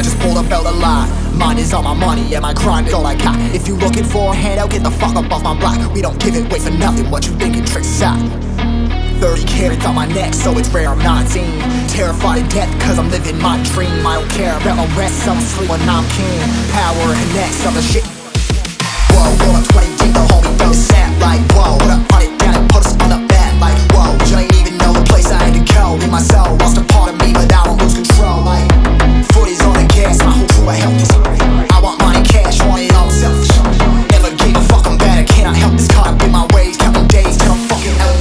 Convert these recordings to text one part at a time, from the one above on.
just pulled up out a lot. Mine is all my money and my grind is all I got. If you looking for a handout, get the fuck up off my block. We don't give it away for nothing, what you thinking, tricks out. 30 carats on my neck, so it's rare I'm not seen. Terrified of death, cause I'm living my dream. I don't care about my rest, I'm asleep when I'm king. Power connects, I'm the shit. Whoa, roll up 20 deep, the homie don't sap. Like, whoa, what up, run it down and put us on the map. Like, whoa, you ain't even know the place I had to go. In my soul, lost a part of me, but I don't lose control. Like, footies on the gas, my whole crew I help this. I want money, cash, want it all selfish. Never gave a fuck, I'm bad, I cannot help this. Caught up in my ways, counting days till I'm fucking out.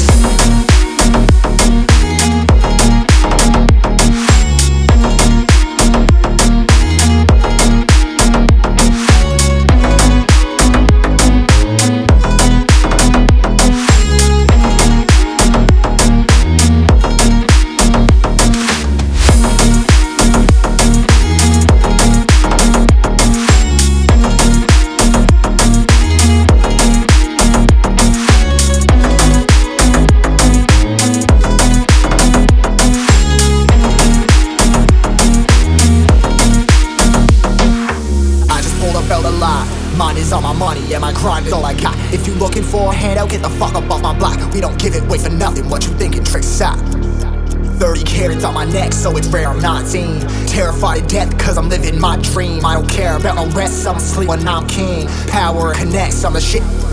Mine is all my money and my grind is all I got. If you looking for a handout, get the fuck up off my block. We don't give it away for nothing, what you thinking, tricks out. 30 carats on my neck, so it's rare I'm not seen. Terrified of death, cause I'm living my dream. I don't care about no rest, I'm asleep when I'm king. Power connects, I'm the shit.